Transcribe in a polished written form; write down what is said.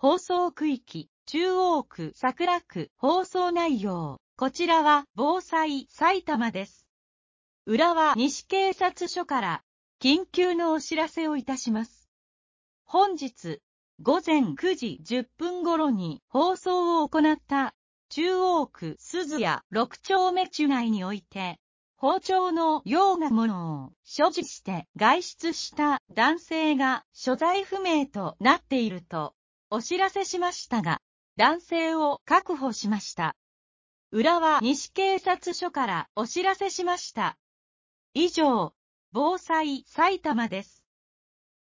放送区域、中央区、桜区、放送内容。こちらは、防災埼玉です。浦和西警察署から、緊急のお知らせをいたします。本日、午前9時10分頃に放送を行った、中央区鈴谷6丁目地内において、包丁のようなものを所持して外出した男性が所在不明となっているとお知らせしましたが、男性を確保しました。浦和西警察署からお知らせしました。以上、防災埼玉です。